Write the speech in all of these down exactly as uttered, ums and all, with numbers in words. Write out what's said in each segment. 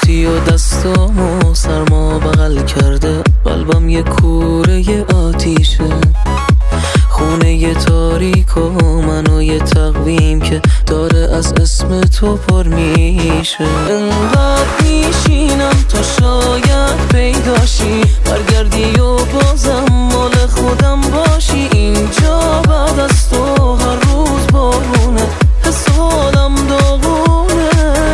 رفتی و دستامو سرما بغل کرده، قلبم یه کوره آتیشه، خونه یه تاریک و منو یه تقویم که داره از اسم تو پر میشه. انقدر میشینم تا شاید پیداشی، برگردی و بازم مال خودم باشی. اینجا بعد از تو هر روز بارونه، حس حالم داغونه.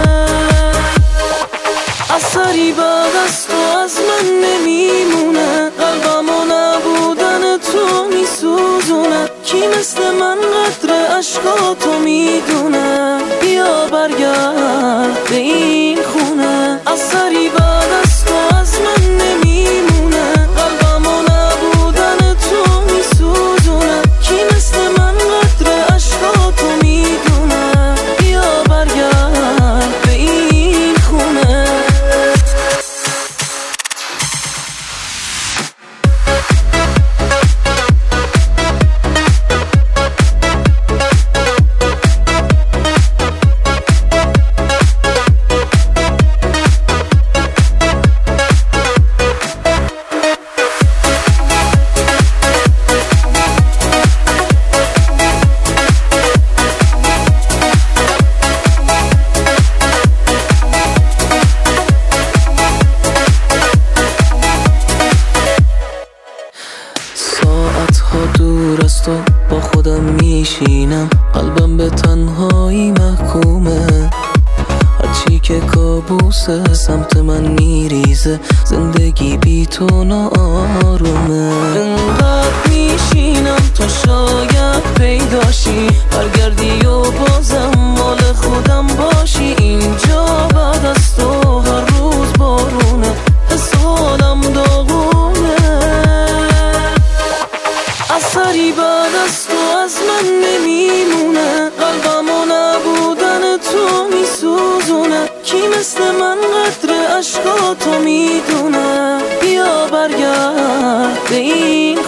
اثری بعد از تو از من نمیمونه، قلبم و نبودن تو میسوزونه. کی مثل من قدر عشقاتو میدونه؟ بیا برگرد به این خونه. اثری بعد از تو از من نمیمونه، قلبم و نبودن تو میسوزونه. کی مثل من قدر عشقاتو میدونه؟ بیا برگرد به این خونه. ساعتها دور از تو با خودم میشینم، قلبم به تنهایی محکومه. هرچی که کابوسه سمت من میریزه، زندگی بی تو ناآرومه. انقدر میشینم تا شاید پیداشی، برگردی و بازم مال خودم باشی. اینجا بعد از تو هر روز بارونه، حس حالم داغونه. اثری بعد از تو از من نمیمونه، قلبم و نبودن تو میسوزونه. کی مثل من قدر عشقاتو میدونه؟ بیا برگرد به این